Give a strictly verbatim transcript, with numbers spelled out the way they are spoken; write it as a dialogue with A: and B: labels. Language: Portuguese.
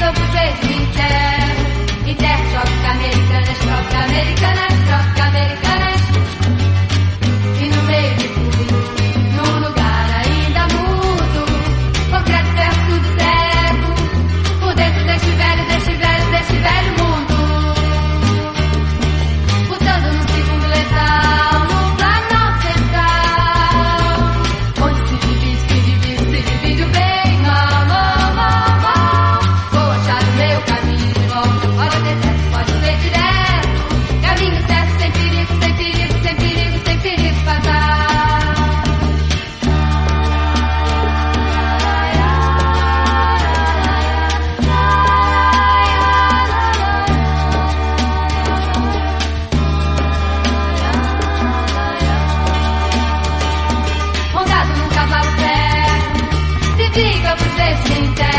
A: por vezes me enterro. Enterro troca americanas, troca americanas, troca americanas. E no meio de tudo, num lugar ainda mudo, concreto, ferro, tudo cego, por dentro deste velho, deste velho, deste velho mundo. Pulsando no segundo letal, no Planalto Central, onde se divide, se divide, se divide o bem, mal, mal, mal, mal. Vou achar o meu caminho de volta, pode ser certo, pode ser direto. Caminho certo, sem perigo, sem perigo, sem perigo, sem perigo fatal. Montado num cavalo ferro, se diga por vezes em terra.